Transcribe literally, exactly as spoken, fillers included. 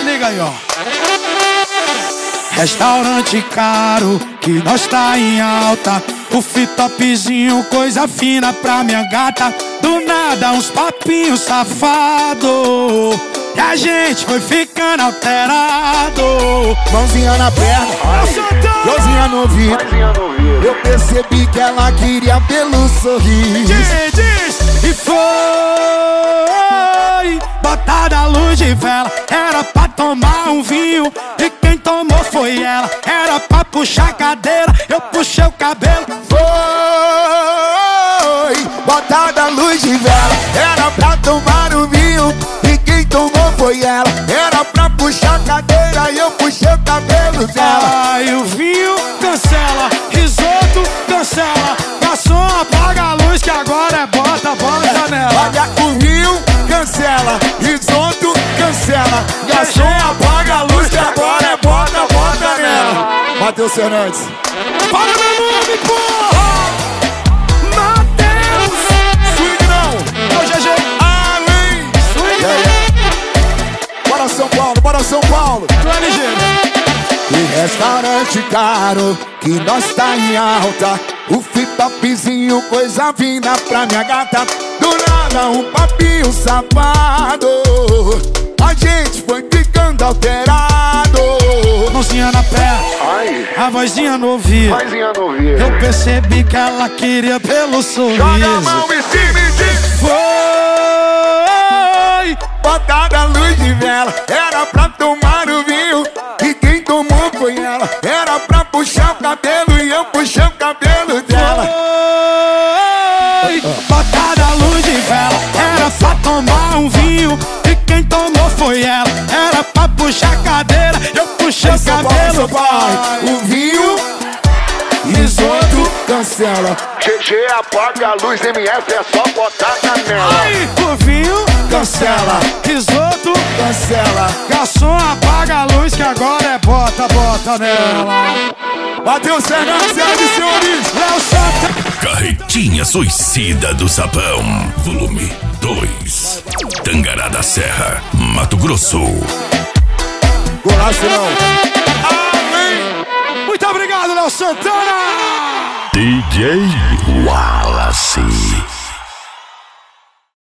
Se liga aí, ó. Restaurante caro, que nós tá em alta. Puff topzinho, coisa fina pra minha gata. Do nada uns papinhos safado, e a gente foi ficando alterado. Mãozinha na perna, mãozinha no ouvido. Eu percebi que ela queria pelo sorriso. Diz, diz, e foi botada a luz de vela. Era pra tomar um vinho, e quem tomou foi ela. Era pra puxar a cadeira, eu puxei o cabelo. Foi botada a luz de vela. Era pra tomar um vinho, e quem tomou foi ela. Era pra puxar a cadeira, e eu puxei o cabelo dela. Ai, o vinho cancela, risoto cancela. Garçom, apaga a luz que agora é bota, bota nela. Olha, o vinho cancela, risoto cancela. Garçom, apaga a luz que agora é bota, bota nela. Matheus Fernandes. Para meu nome, porra! Matheus! Swing não! Ô, G G! Além! Swing! Yeah, yeah. Bora São Paulo, bora São Paulo! Do L G! E restaurante caro, que nós tá em alta. O topzinho, coisa fina pra minha gata. Do nada um papinho safado, a gente foi ficando alterado. Mãozinha na perna, Ai, a vozinha no ouvido. maisinha no ouvido. Eu percebi que ela queria pelo sorriso. Joga a mão em cima e diz: Foi botada a luz de vela. Era pra tomar o vinho, e quem tomou foi ela. Era pra puxar o cabelo, e eu puxei o cabelo dela. Foi botada a luz de vela. Era pra tomar um vinho, e quem tomou foi ela. Era pra puxar a cadeira, eu puxei o cabelo. Pai, o vinho, risoto cancela. G G apaga a luz, M F é só botar na nela. Ai, o vinho cancela, risoto Cancela. garçom, apaga a luz que agora é bota, bota nela. Matheus Fernandes, senhoras e senhores. Léo Santa. Carretinha Suicida do Sapão, volume dois. Tangará da Serra, Mato Grosso. Golaço não. Muito obrigado, Léo Santana. D J Wallace.